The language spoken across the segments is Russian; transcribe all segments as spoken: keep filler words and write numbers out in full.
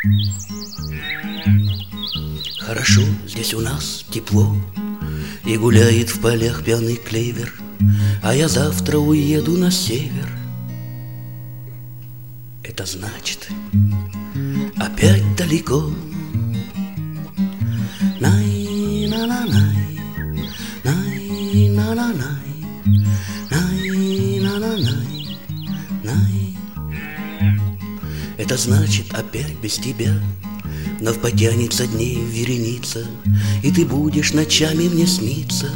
Хорошо, здесь у нас тепло, и гуляет в полях пьяный клевер, а я завтра уеду на север. Это значит, опять далеко. Най-на-на-най, най-на-на-най, най-на-на-най, най. Это значит, опять без тебя вновь потянется дней вереница, и ты будешь ночами мне сниться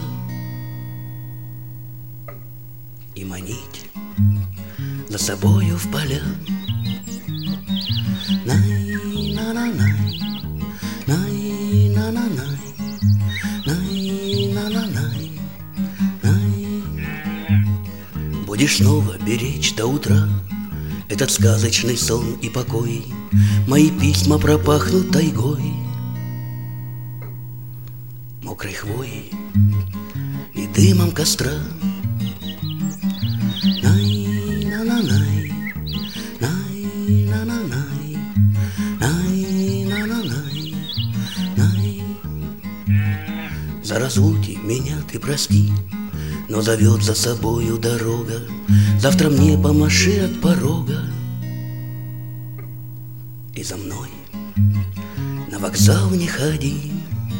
и манить за собою в поля. Най-на-на-най, най-на-на-най, най-на-на-най, най. Будешь снова беречь до утра этот сказочный сон и покой, мои письма пропахнут тайгой, мокрой хвоей и дымом костра. Най-на-на-най, най-на-на-най, най-на-на-най, най. За разлуки меня ты прости, но зовет за собою дорога. Завтра мне помаши от порога, и за мной на вокзал не ходи.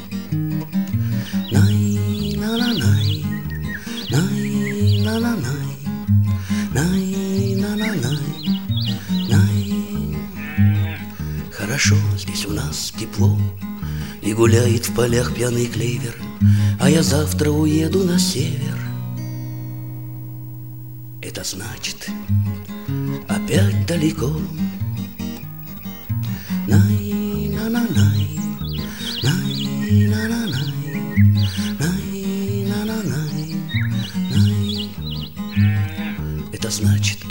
Най-на-на-най, най-на-на-най, най-на-на-най, най. Хорошо, здесь у нас тепло, и гуляет в полях пьяный клевер, а я завтра уеду на север. Это значит, опять далеко. Най-на-на-най, най-на-на-най, най-на-на-най, най. Это значит,